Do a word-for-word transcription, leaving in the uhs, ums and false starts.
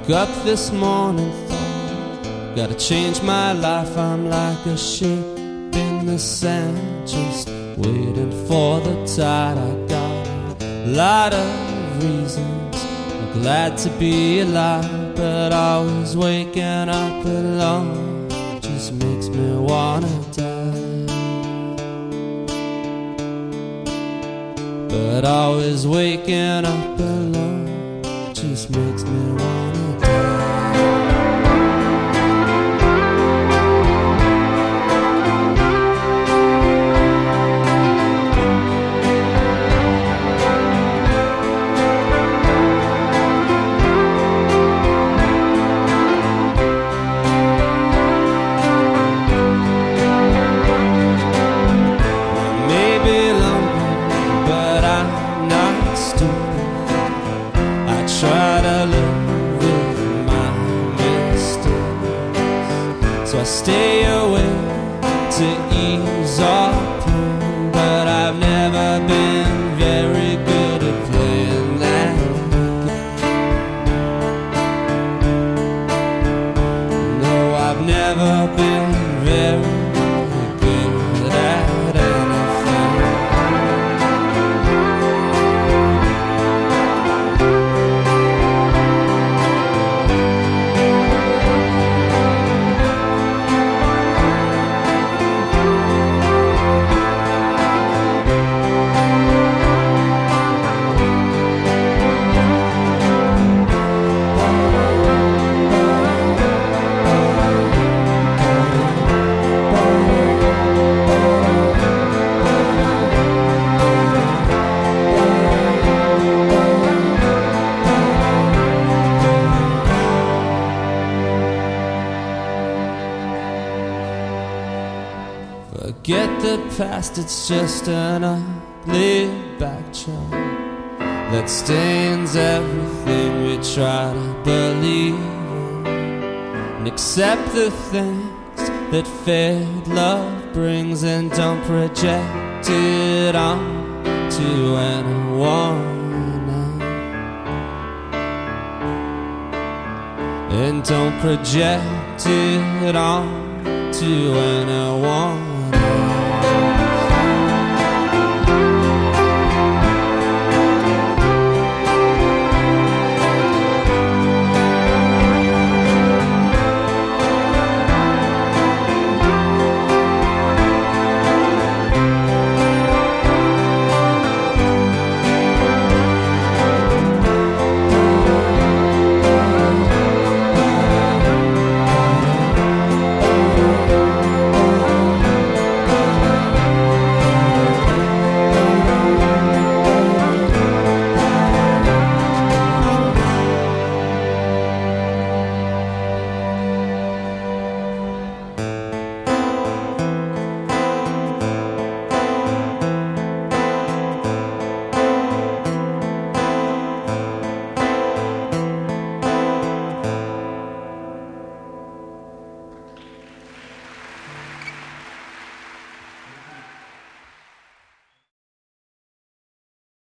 Woke up this morning, thought, gotta change my life. I'm like a ship in the sand, just waiting for the tide. I got a lot of reasons, I'm glad to be alive, but always waking up alone just makes me wanna die. But always waking up alone just makes me wanna die. Try to live with my mistakes, so I stay away to ease off pain. But I've never been very good at playing that game. No, I've never been very good at anything. Forget the past, it's just an ugly backdrop that stains everything we try to believe in, and accept the things that failed love brings, and don't project it on to anyone else. And don't project it on to anyone.